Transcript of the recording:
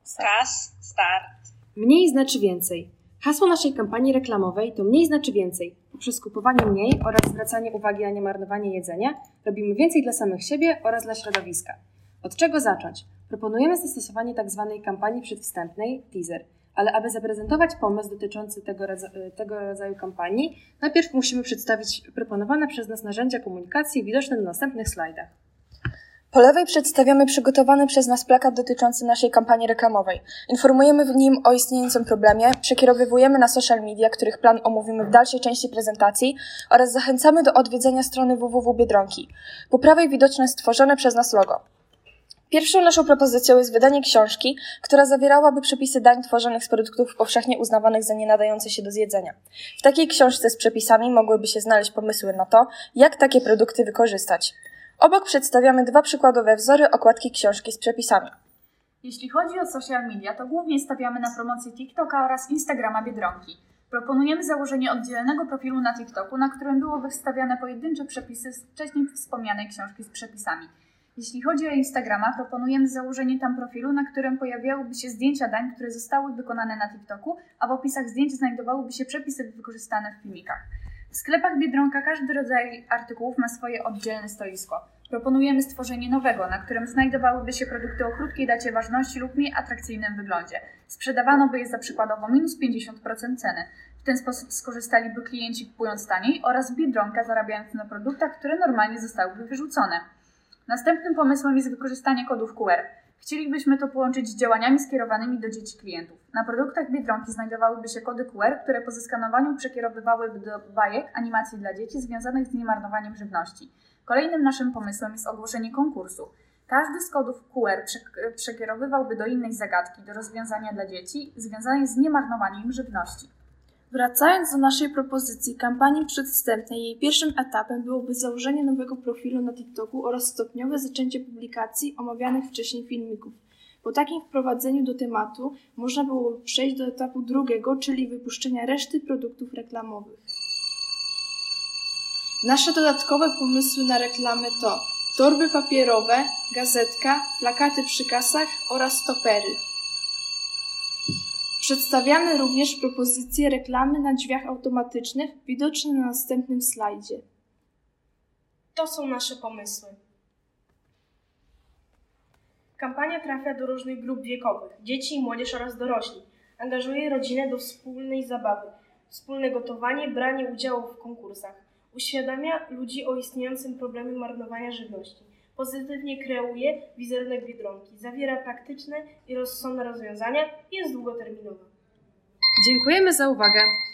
Czas, start. Mniej znaczy więcej. Hasło naszej kampanii reklamowej to mniej znaczy więcej. Poprzez kupowanie mniej oraz zwracanie uwagi na niemarnowanie jedzenia robimy więcej dla samych siebie oraz dla środowiska. Od czego zacząć? Proponujemy zastosowanie tzw. kampanii przedwstępnej, teaser. Ale aby zaprezentować pomysł dotyczący tego rodzaju kampanii, najpierw musimy przedstawić proponowane przez nas narzędzia komunikacji widoczne na następnych slajdach. Po lewej przedstawiamy przygotowany przez nas plakat dotyczący naszej kampanii reklamowej. Informujemy w nim o istniejącym problemie, przekierowujemy na social media, których plan omówimy w dalszej części prezentacji oraz zachęcamy do odwiedzenia strony www Biedronki. Po prawej widoczne stworzone przez nas logo. Pierwszą naszą propozycją jest wydanie książki, która zawierałaby przepisy dań tworzonych z produktów powszechnie uznawanych za nienadające się do zjedzenia. W takiej książce z przepisami mogłyby się znaleźć pomysły na to, jak takie produkty wykorzystać. Obok przedstawiamy 2 przykładowe wzory okładki książki z przepisami. Jeśli chodzi o social media, to głównie stawiamy na promocję TikToka oraz Instagrama Biedronki. Proponujemy założenie oddzielnego profilu na TikToku, na którym byłoby wstawiane pojedyncze przepisy z wcześniej wspomnianej książki z przepisami. Jeśli chodzi o Instagrama, proponujemy założenie tam profilu, na którym pojawiałyby się zdjęcia dań, które zostały wykonane na TikToku, a w opisach zdjęć znajdowałyby się przepisy wykorzystane w filmikach. W sklepach Biedronka każdy rodzaj artykułów ma swoje oddzielne stoisko. Proponujemy stworzenie nowego, na którym znajdowałyby się produkty o krótkiej dacie ważności lub mniej atrakcyjnym wyglądzie. Sprzedawano by je za przykładowo minus 50% ceny. W ten sposób skorzystaliby klienci kupując taniej oraz Biedronka zarabiając na produktach, które normalnie zostałyby wyrzucone. Następnym pomysłem jest wykorzystanie kodów QR. Chcielibyśmy to połączyć z działaniami skierowanymi do dzieci klientów. Na produktach Biedronki znajdowałyby się kody QR, które po zeskanowaniu przekierowywałyby do bajek, animacji dla dzieci związanych z niemarnowaniem żywności. Kolejnym naszym pomysłem jest ogłoszenie konkursu. Każdy z kodów QR przekierowywałby do innej zagadki, do rozwiązania dla dzieci związanej z niemarnowaniem żywności. Wracając do naszej propozycji kampanii przedwstępnej, jej pierwszym etapem byłoby założenie nowego profilu na TikToku oraz stopniowe zaczęcie publikacji omawianych wcześniej filmików. Po takim wprowadzeniu do tematu można byłoby przejść do etapu drugiego, czyli wypuszczenia reszty produktów reklamowych. Nasze dodatkowe pomysły na reklamy to torby papierowe, gazetka, plakaty przy kasach oraz stopery. Przedstawiamy również propozycje reklamy na drzwiach automatycznych, widoczne na następnym slajdzie. To są nasze pomysły. Kampania trafia do różnych grup wiekowych, dzieci i młodzież oraz dorośli. Angażuje rodzinę do wspólnej zabawy, wspólne gotowanie, branie udziału w konkursach. Uświadamia ludzi o istniejącym problemie marnowania żywności. Pozytywnie kreuje wizerunek Biedronki. Zawiera praktyczne i rozsądne rozwiązania i jest długoterminowa. Dziękujemy za uwagę.